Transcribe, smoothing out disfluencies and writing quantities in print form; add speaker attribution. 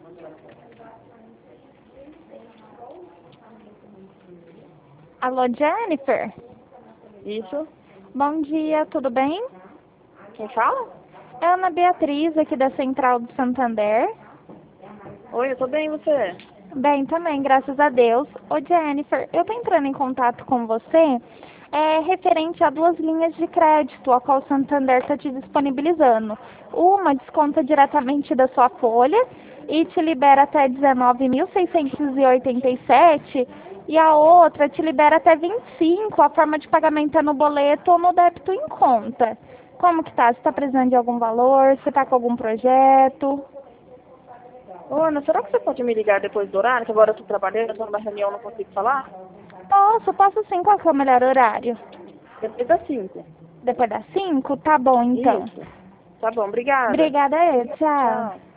Speaker 1: Alô, Jennifer?
Speaker 2: Isso.
Speaker 1: Bom dia, tudo bem?
Speaker 2: Quem fala?
Speaker 1: É a Ana Beatriz, aqui da Central do Santander.
Speaker 2: Oi, eu tô bem, e você?
Speaker 1: Bem também, graças a Deus. Ô, Jennifer, eu tô entrando em contato com você referente a 2 linhas de crédito, a qual o Santander está te disponibilizando. Uma desconta diretamente da sua folha e te libera até 19.687 e a outra te libera até 25. A forma de pagamento é no boleto ou no débito em conta. Como que tá? Você está precisando de algum valor? Você está com algum projeto?
Speaker 2: Ô, Ana, será que você pode me ligar depois do horário? Que agora eu tô trabalhando, eu tô numa reunião, não consigo falar?
Speaker 1: Posso sim. Qual que é o melhor horário?
Speaker 2: Depois das 5.
Speaker 1: Depois das 5? Tá bom, então.
Speaker 2: Isso. Tá bom, obrigada.
Speaker 1: Obrigada, tchau.
Speaker 2: Tchau.